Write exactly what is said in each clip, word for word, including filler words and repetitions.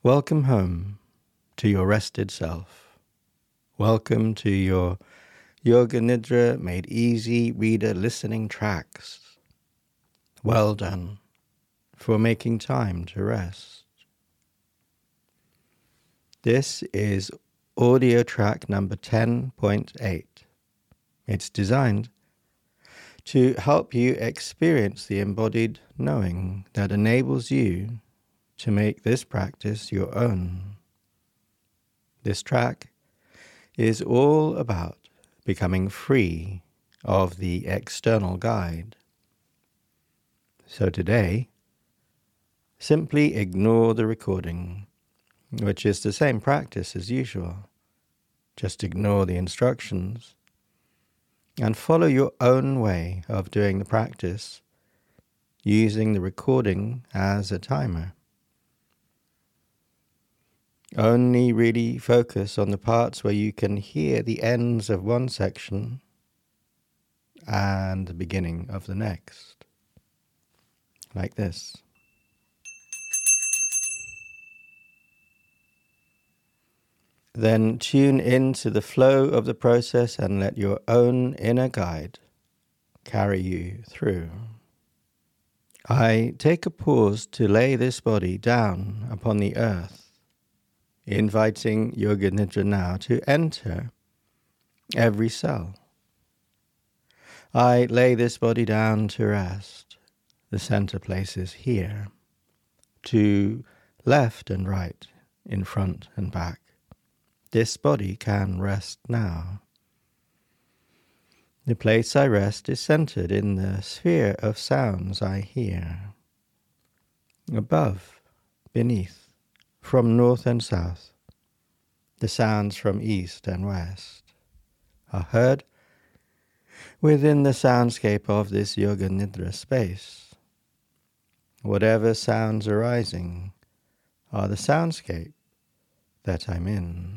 Welcome home to your rested self. Welcome to your Yoga Nidra Made Easy reader listening tracks. Well done for making time to rest. This is audio track number ten point eight. It's designed to help you experience the embodied knowing that enables you to make this practice your own. This track is all about becoming free of the external guide. So today, simply ignore the recording, which is the same practice as usual. Just ignore the instructions and follow your own way of doing the practice, using the recording as a timer. Only really focus on the parts where you can hear the ends of one section and the beginning of the next. Like this. Then tune into the flow of the process and let your own inner guide carry you through. I take a pause to lay this body down upon the earth, inviting Yoga Nidra now to enter every cell. I lay this body down to rest. The center place is here, to left and right, in front and back. This body can rest now. The place I rest is centered in the sphere of sounds I hear. Above, beneath, from north and south, the sounds from east and west are heard within the soundscape of this Yoga Nidra space. Whatever sounds arising are the soundscape that I'm in.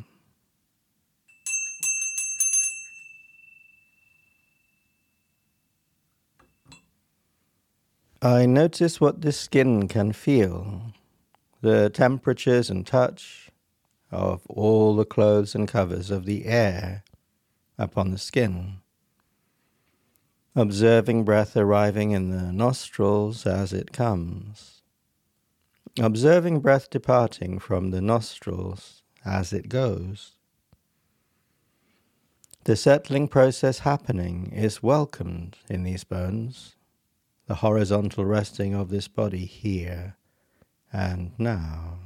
I notice what the skin can feel, the temperatures and touch of all the clothes and covers of the air upon the skin. Observing breath arriving in the nostrils as it comes. Observing breath departing from the nostrils as it goes. The settling process happening is welcomed in these bones, the horizontal resting of this body here and now.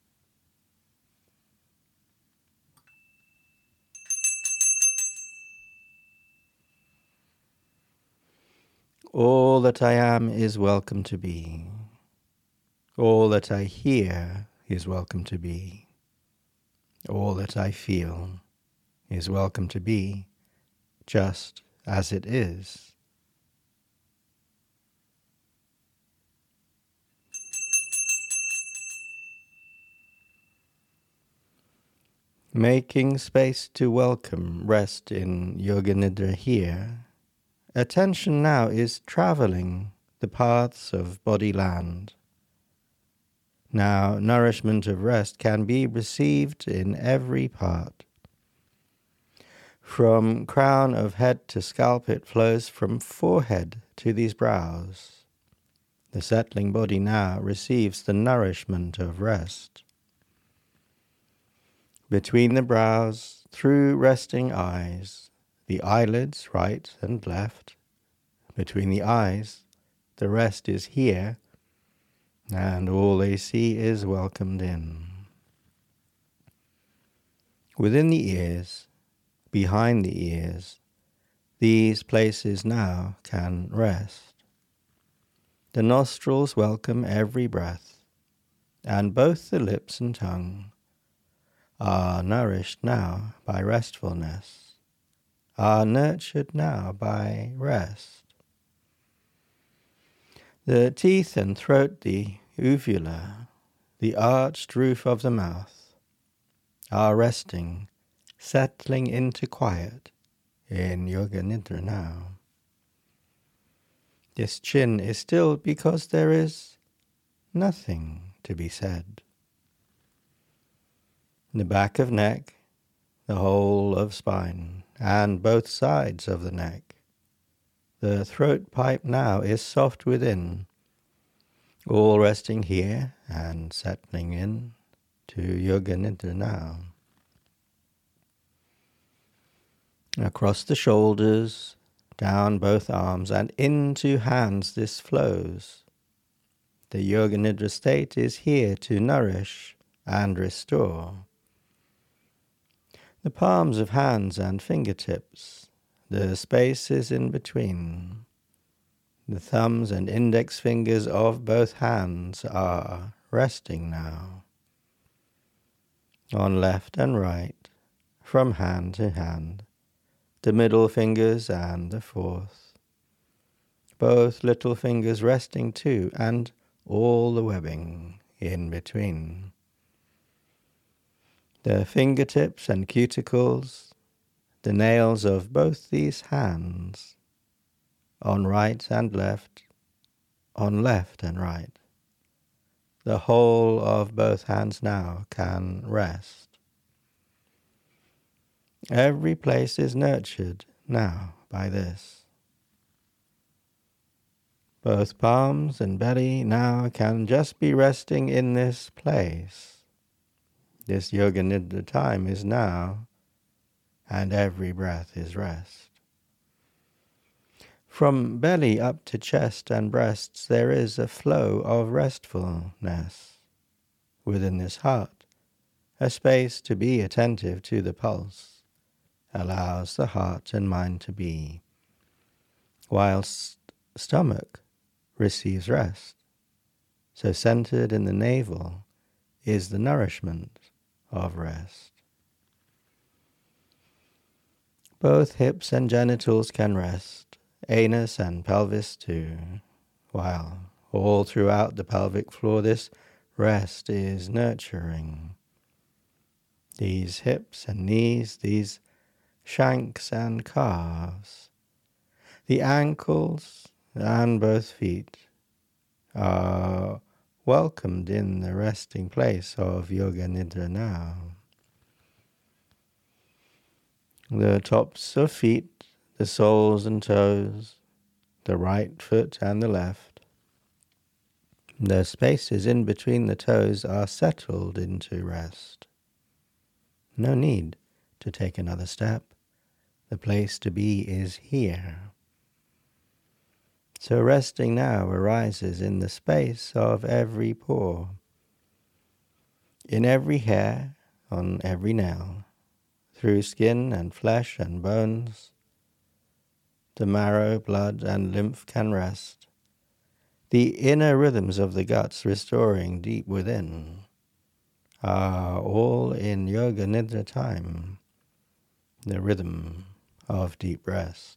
All that I am is welcome to be. All that I hear is welcome to be. All that I feel is welcome to be, just as it is. Making space to welcome rest in Yoga Nidra here, attention now is traveling the paths of body land. Now nourishment of rest can be received in every part. From crown of head to scalp it flows from forehead to these brows. The settling body now receives the nourishment of rest. Between the brows, through resting eyes, the eyelids right and left. Between the eyes, the rest is here, and all they see is welcomed in. Within the ears, behind the ears, these places now can rest. The nostrils welcome every breath, and both the lips and tongue are nourished now by restfulness, are nurtured now by rest. The teeth and throat, the uvula, the arched roof of the mouth, are resting, settling into quiet in Yoga Nidra now. This chin is still because there is nothing to be said. the back of neck, the whole of spine, and both sides of the neck. The throat pipe now is soft within, all resting here and settling in to Yoga Nidra now. Across the shoulders, down both arms, and into hands this flows. The Yoga Nidra state is here to nourish and restore. The palms of hands and fingertips, the spaces in between, the thumbs and index fingers of both hands are resting now. On left and right, from hand to hand, the middle fingers and the fourth. Both little fingers resting too, and all the webbing in between. The fingertips and cuticles, the nails of both these hands, on right and left, on left and right. The whole of both hands now can rest. Every place is nurtured now by this. Both palms and belly now can just be resting in this place. This Yoga Nidra time is now, and every breath is rest. From belly up to chest and breasts there is a flow of restfulness. Within this heart, a space to be attentive to the pulse allows the heart and mind to be, whilst stomach receives rest. So centered in the navel is the nourishment of rest. Both hips and genitals can rest, anus and pelvis too, while all throughout the pelvic floor this rest is nurturing. These hips and knees, these shanks and calves, the ankles and both feet are welcomed in the resting place of Yoga Nidra now. The tops of feet, the soles and toes, the right foot and the left, the spaces in between the toes are settled into rest. No need to take another step. The place to be is here. So resting now arises in the space of every pore, in every hair, on every nail, through skin and flesh and bones. The marrow, blood, and lymph can rest. The inner rhythms of the guts restoring deep within are all in Yoga Nidra time, the rhythm of deep rest.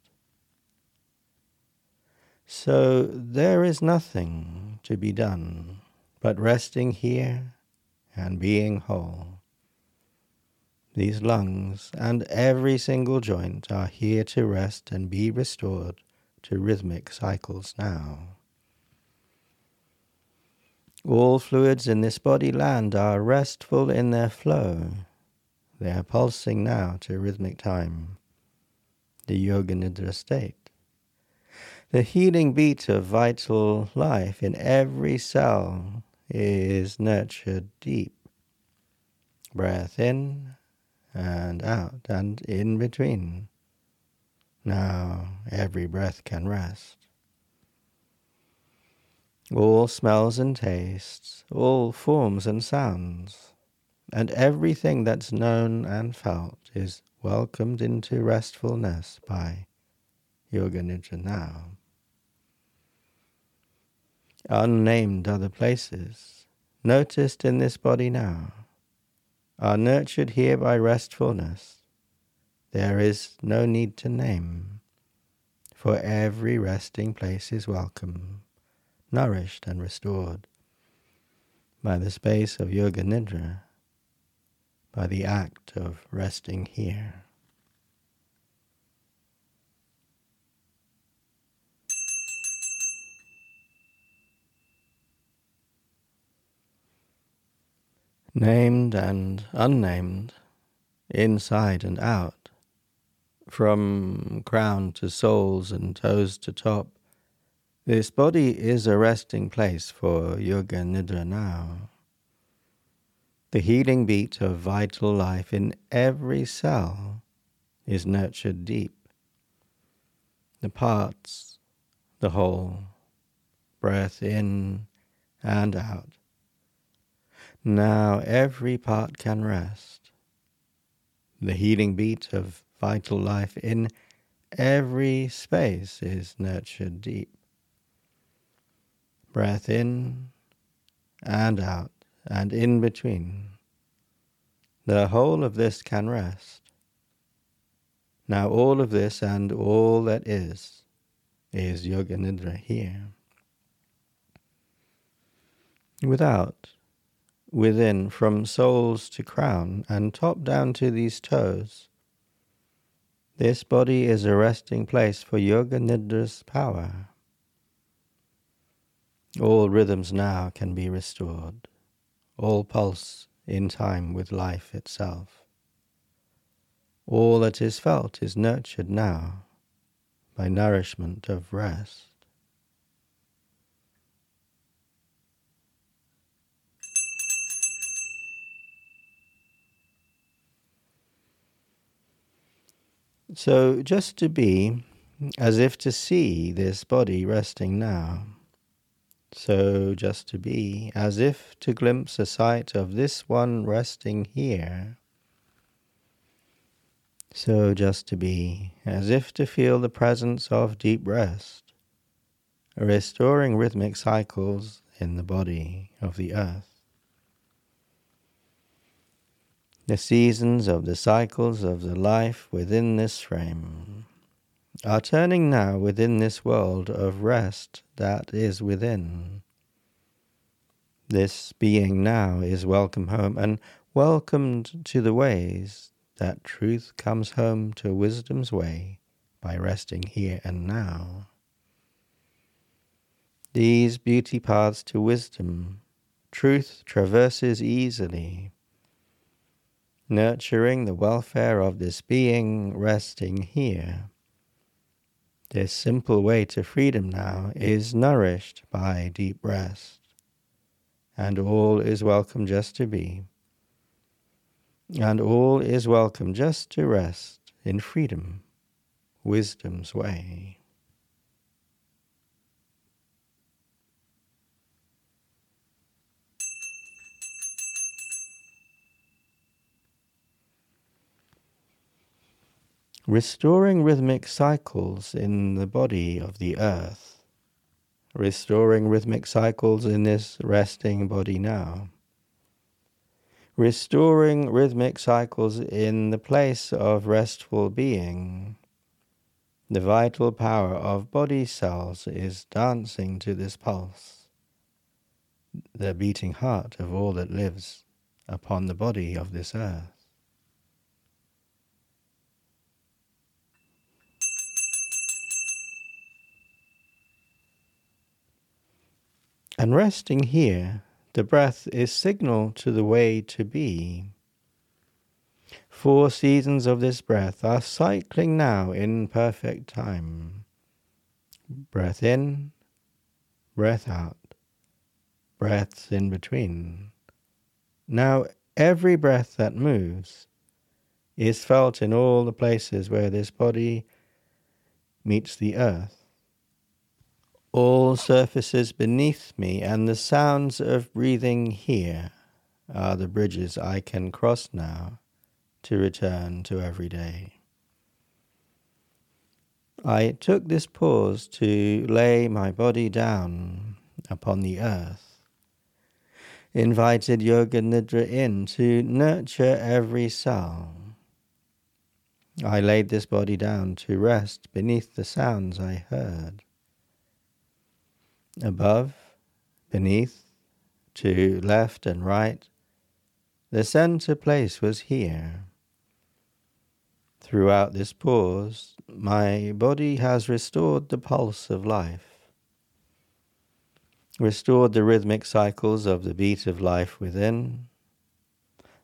So there is nothing to be done but resting here and being whole. These lungs and every single joint are here to rest and be restored to rhythmic cycles now. All fluids in this body land are restful in their flow. They are pulsing now to rhythmic time, the Yoga Nidra state. The healing beat of vital life in every cell is nurtured deep. Breath in and out and in between. Now every breath can rest. All smells and tastes, all forms and sounds, and everything that's known and felt is welcomed into restfulness by Yoga Nidra now. Unnamed other places, noticed in this body now, are nurtured here by restfulness. There is no need to name, for every resting place is welcome, nourished and restored by the space of Yoga Nidra, by the act of resting here. named and unnamed, inside and out, from crown to soles and toes to top. This body is a resting place for Yoga Nidra now. The healing beat of vital life in every cell is nurtured deep. The parts, the whole, breath in and out. Now every part can rest. The healing beat of vital life in every space is nurtured deep. Breath in and out and in between. The whole of this can rest. Now all of this and all that is, is Yoga Nidra here. Without, within, from soles to crown and top down to these toes, this body is a resting place for Yoga Nidra's power. All rhythms now can be restored, all pulse in time with life itself. All that is felt is nurtured now by nourishment of rest. So just to be, as if to see this body resting now. So just to be, as if to glimpse a sight of this one resting here. So just to be, as if to feel the presence of deep rest, restoring rhythmic cycles in the body of the earth. The seasons of the cycles of the life within this frame are turning now within this world of rest that is within. This being now is welcome home and welcomed to the ways that truth comes home to wisdom's way by resting here and now. These beauty paths to wisdom, truth traverses easily, nurturing the welfare of this being resting here. This simple way to freedom now is nourished by deep rest, and all is welcome just to be. And all is welcome just to rest in freedom, wisdom's way. Restoring rhythmic cycles in the body of the earth. Restoring rhythmic cycles in this resting body now. Restoring rhythmic cycles in the place of restful being. The vital power of body cells is dancing to this pulse, the beating heart of all that lives upon the body of this earth. And resting here, the breath is signal to the way to be. Four seasons of this breath are cycling now in perfect time. Breath in, breath out, breaths in between. Now every breath that moves is felt in all the places where this body meets the earth. All surfaces beneath me and the sounds of breathing here are the bridges I can cross now to return to every day. I took this pause to lay my body down upon the earth, invited Yoga Nidra in to nurture every cell. I laid this body down to rest beneath the sounds I heard. Above, beneath, to left and right, the center place was here. Throughout this pause, my body has restored the pulse of life, restored the rhythmic cycles of the beat of life within,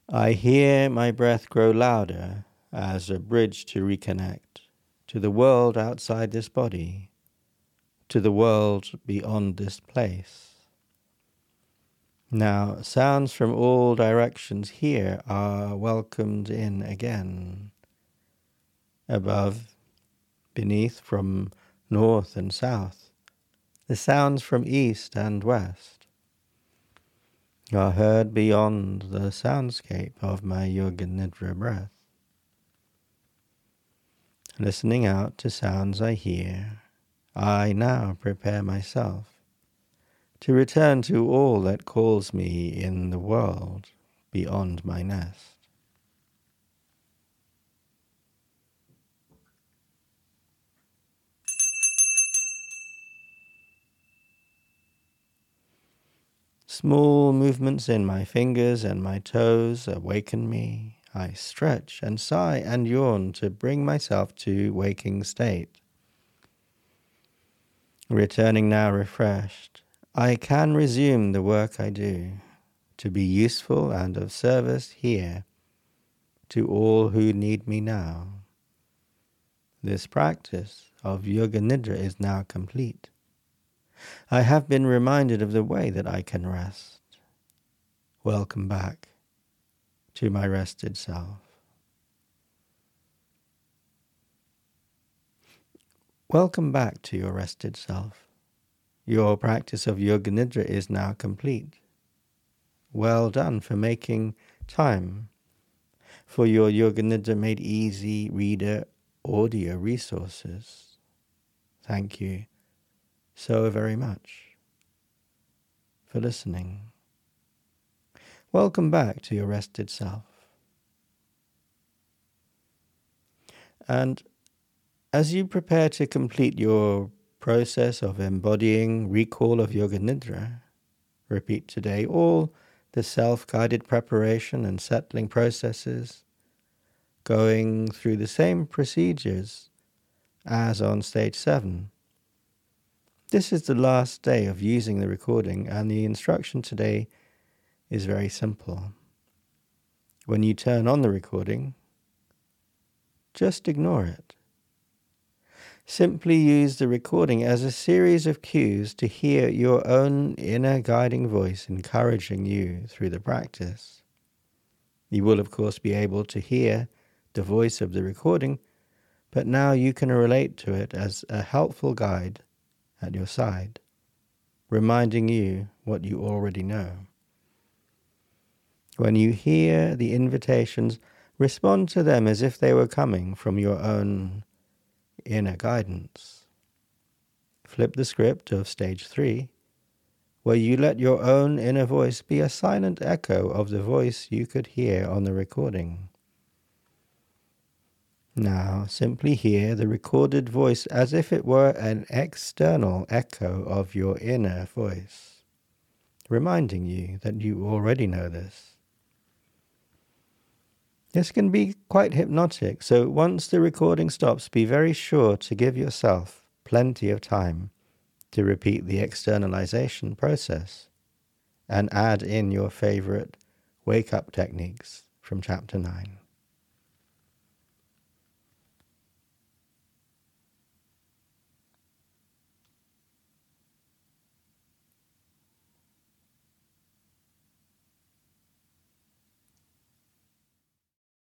I hear my breath grow louder as a bridge to reconnect to the world outside this body, to the world beyond this place. Now, sounds from all directions here are welcomed in again. Above, beneath, from north and south, the sounds from east and west are heard beyond the soundscape of my Yoga Nidra breath. Listening out to sounds I hear, I now prepare myself to return to all that calls me in the world beyond my nest. Small movements in my fingers and my toes awaken me. I stretch and sigh and yawn to bring myself to waking state. Returning now refreshed, I can resume the work I do, to be useful and of service here to all who need me now. This practice of Yoga Nidra is now complete. I have been reminded of the way that I can rest. Welcome back to my rested self. Welcome back to your rested self. Your practice of Yoga Nidra is now complete. Well done for making time for your Yoga Nidra Made Easy Reader audio resources. Thank you so very much for listening. Welcome back to your rested self. And as you prepare to complete your process of embodying recall of Yoga Nidra, repeat today all the self-guided preparation and settling processes, going through the same procedures as on stage seven. This is the last day of using the recording, and the instruction today is very simple. When you turn on the recording, just ignore it. Simply use the recording as a series of cues to hear your own inner guiding voice encouraging you through the practice. You will, of course, be able to hear the voice of the recording, but now you can relate to it as a helpful guide at your side, reminding you what you already know. When you hear the invitations, respond to them as if they were coming from your own inner guidance. Flip the script of stage three, where you let your own inner voice be a silent echo of the voice you could hear on the recording. Now simply hear the recorded voice as if it were an external echo of your inner voice, reminding you that you already know this. This can be quite hypnotic, so once the recording stops, be very sure to give yourself plenty of time to repeat the externalization process and add in your favorite wake-up techniques from chapter nine.